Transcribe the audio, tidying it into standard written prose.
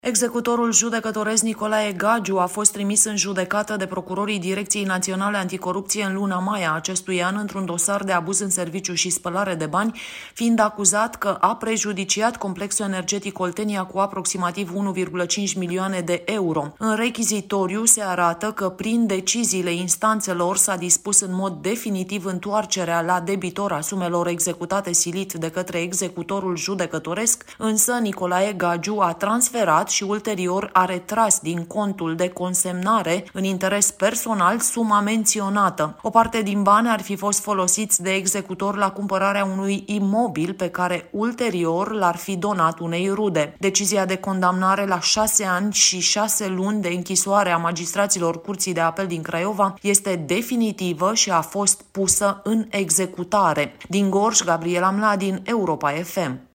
Executorul judecătoresc Nicolae Gagiu a fost trimis în judecată de procurorii Direcției Naționale Anticorupție în luna mai a acestui an într-un dosar de abuz în serviciu și spălare de bani, fiind acuzat că a prejudiciat complexul energetic Oltenia cu aproximativ 1,5 milioane de euro. În rechizitoriu se arată că prin deciziile instanțelor s-a dispus în mod definitiv întoarcerea la debitor a sumelor executate silit de către executorul judecătoresc, însă Nicolae Gagiu a transferat și ulterior a retras din contul de consemnare în interes personal suma menționată. O parte din bani ar fi fost folosiți de executor la cumpărarea unui imobil pe care ulterior l-ar fi donat unei rude. Decizia de condamnare la 6 ani și 6 luni de închisoare a magistraților Curții de Apel din Craiova este definitivă și a fost pusă în executare. Din Gorj, Gabriela Mladin, Europa FM.